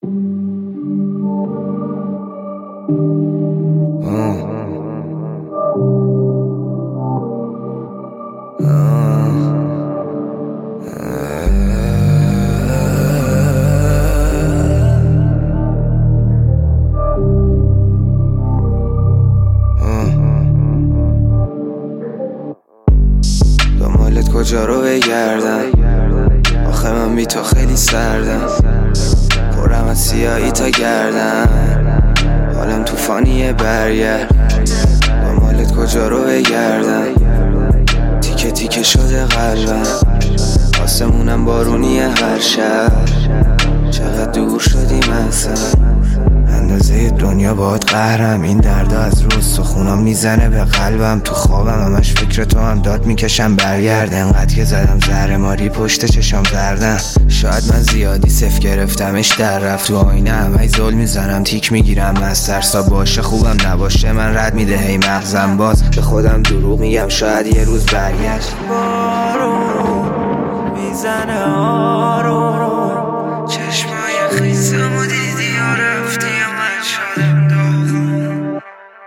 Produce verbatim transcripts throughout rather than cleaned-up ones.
دنبالت کجا رو بگردم، آخه من بی تو خیلی سردم، پرم از سیاهی تا گردم، حالم توفانیه برگرد. دنبالت کجا رو بگردم، تیکه تیکه شده قلبم، آسمونم بارونیه هر شب، چقدر دور شدیم اصلا، اندازه دنیا باهات قهرم، این دردا از رو استخونام میزنه به قلبم، تو خوابم همش فکر تو هم داد میکشم برگرد، انقدر که زدم زهر ماری پشت چشام زردم، شاید من زیادی صف گرفتمش در رفت، تو آینه همه زل میزنم تیک میگیرم از ترسا، باشه خوبم نباشه من رد میده هی مغزم، باز به خودم دروغ میگم شاید یه روز برگشت. بارون میزنه آروم، چشمای خیسم و دیدی و رفتی و من شدم داغون.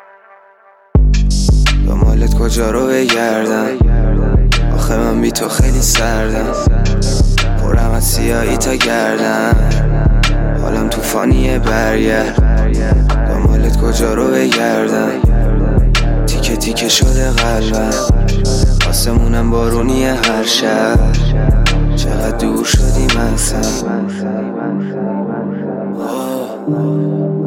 دنبالت کجا رو بگردم، آخه من بی تو خیلی سردم، پرم از سیاهی تا گردم، حالم توفانیه برگرد. دنبالت کجا رو بگردم، تیکه تیکه شده قلبم، آسمونم بارونیه هر شب، چقدر دور شدیم اصلا.